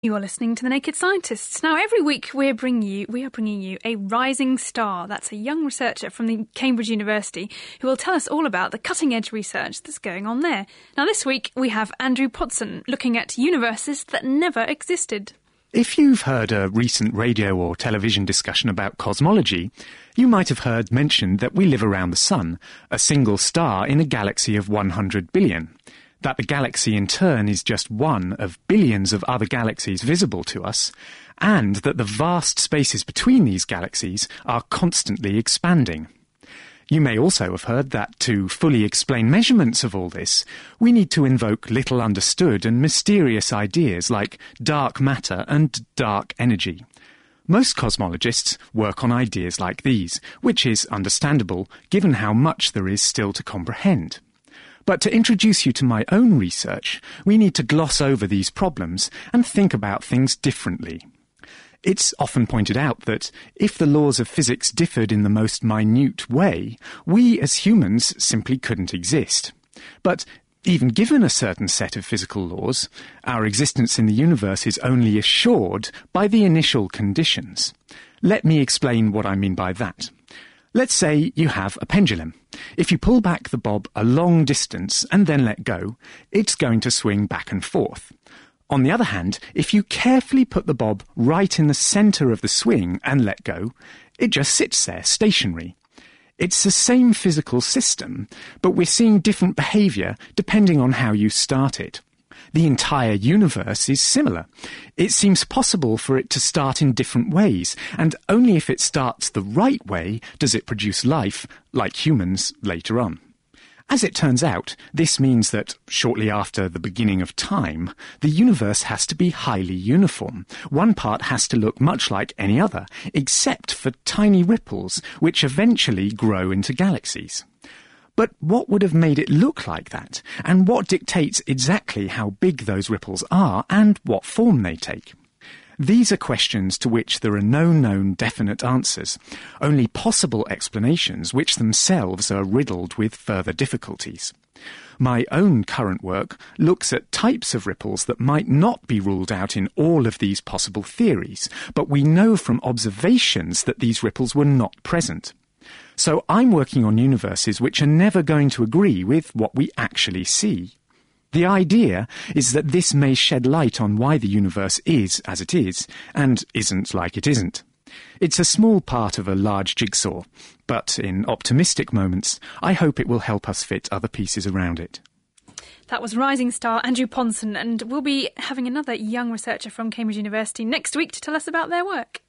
You are listening to The Naked Scientists. Now, every week we are bringing you a rising star. That's a young researcher from the Cambridge University who will tell us all about the cutting-edge research that's going on there. Now, this week we have Andrew Podson looking at universes that never existed. If you've heard a recent radio or television discussion about cosmology, you might have heard mentioned that we live around the Sun, a single star in a galaxy of 100 billion. That the galaxy in turn is just one of billions of other galaxies visible to us, and that the vast spaces between these galaxies are constantly expanding. You may also have heard that to fully explain measurements of all this, we need to invoke little understood and mysterious ideas like dark matter and dark energy. Most cosmologists work on ideas like these, which is understandable given how much there is still to comprehend. But to introduce you to my own research, we need to gloss over these problems and think about things differently. It's often pointed out that if the laws of physics differed in the most minute way, we as humans simply couldn't exist. But even given a certain set of physical laws, our existence in the universe is only assured by the initial conditions. Let me explain what I mean by that. Let's say you have a pendulum. If you pull back the bob a long distance and then let go, it's going to swing back and forth. On the other hand, if you carefully put the bob right in the centre of the swing and let go, it just sits there, stationary. It's the same physical system, but we're seeing different behaviour depending on how you start it. The entire universe is similar. It seems possible for it to start in different ways, and only if it starts the right way does it produce life, like humans, later on. As it turns out, this means that, shortly after the beginning of time, the universe has to be highly uniform. One part has to look much like any other, except for tiny ripples, which eventually grow into galaxies. But what would have made it look like that? And what dictates exactly how big those ripples are and what form they take? These are questions to which there are no known definite answers, only possible explanations which themselves are riddled with further difficulties. My own current work looks at types of ripples that might not be ruled out in all of these possible theories, but we know from observations that these ripples were not present. So I'm working on universes which are never going to agree with what we actually see. The idea is that this may shed light on why the universe is as it is, and isn't like it isn't. It's a small part of a large jigsaw, but in optimistic moments, I hope it will help us fit other pieces around it. That was rising star Andrew Podson, and we'll be having another young researcher from Cambridge University next week to tell us about their work.